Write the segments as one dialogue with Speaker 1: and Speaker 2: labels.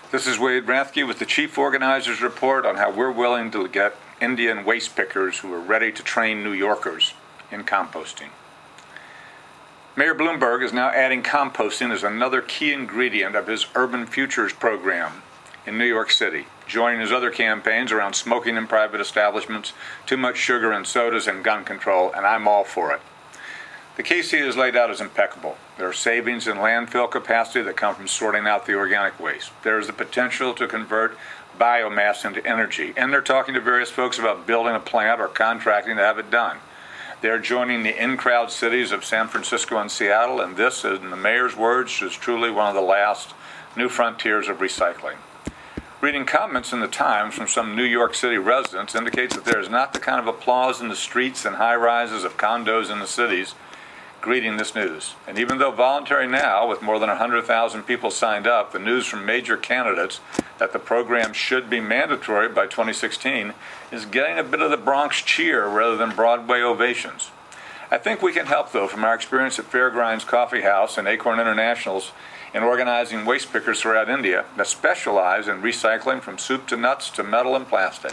Speaker 1: This is Wade Rathke with the Chief Organizer's Report on how we're willing to get Indian waste pickers who are ready to train New Yorkers in composting. Mayor Bloomberg is now adding composting as another key ingredient of his Urban Futures program in New York City, joining his other campaigns around smoking in private establishments, too much sugar in sodas, and gun control, and I'm all for it. The case he has laid out is impeccable. There are savings in landfill capacity that come from sorting out the organic waste. There is the potential to convert biomass into energy, and they're talking to various folks about building a plant or contracting to have it done. They're joining the in-crowd cities of San Francisco and Seattle, and this, in the mayor's words, is truly one of the last new frontiers of recycling. Reading comments in the Times from some New York City residents indicates that there is not the kind of applause in the streets and high-rises of condos in the cities greeting this news. And even though voluntary now, with more than 100,000 people signed up, the news from major candidates that the program should be mandatory by 2016 is getting a bit of the Bronx cheer rather than Broadway ovations. I think we can help, though, from our experience at Fairgrinds Coffee House and Acorn Internationals in organizing waste pickers throughout India that specialize in recycling from soup to nuts to metal and plastic.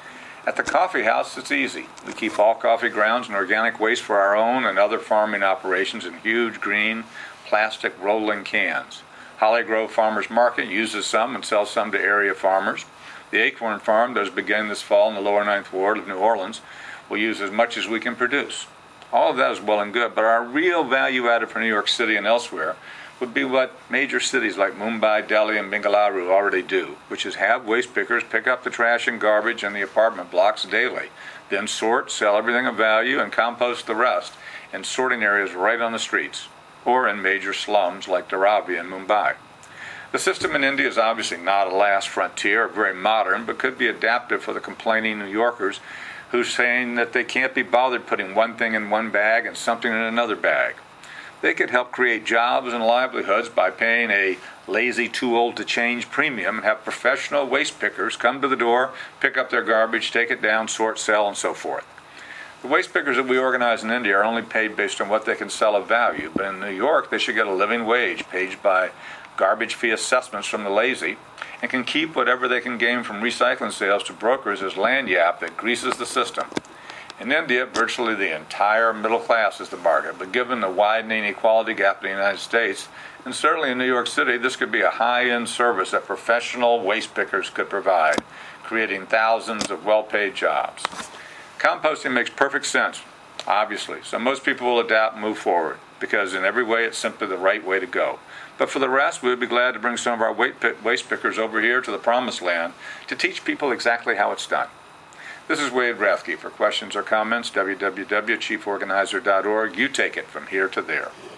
Speaker 1: At the coffee house, it's easy. We keep all coffee grounds and organic waste for our own and other farming operations in huge green plastic rolling cans. Holly Grove Farmers Market uses some and sells some to area farmers. The Acorn Farm that is beginning this fall in the lower Ninth Ward of New Orleans will use as much as we can produce. All of that is well and good, but our real value added for New York City and elsewhere would be what major cities like Mumbai, Delhi, and Bengaluru already do, which is have waste pickers pick up the trash and garbage in the apartment blocks daily, then sort, sell everything of value, and compost the rest in sorting areas right on the streets, or in major slums like Dharavi in Mumbai. The system in India is obviously not a last frontier or very modern, but could be adaptive for the complaining New Yorkers who's saying that they can't be bothered putting one thing in one bag and something in another bag. They could help create jobs and livelihoods by paying a lazy, too-old-to-change premium and have professional waste pickers come to the door, pick up their garbage, take it down, sort, sell, and so forth. The waste pickers that we organize in India are only paid based on what they can sell of value, but in New York they should get a living wage paid by garbage fee assessments from the lazy and can keep whatever they can gain from recycling sales to brokers as lagniappe that greases the system. In India, virtually the entire middle class is the market, but given the widening equality gap in the United States, and certainly in New York City, this could be a high-end service that professional waste pickers could provide, creating thousands of well-paid jobs. Composting makes perfect sense, obviously, so most people will adapt and move forward, because in every way it's simply the right way to go. But for the rest, we would be glad to bring some of our waste pickers over here to the Promised Land to teach people exactly how it's done. This is Wade Rathke. For questions or comments, www.chieforganizer.org. You take it from here to there.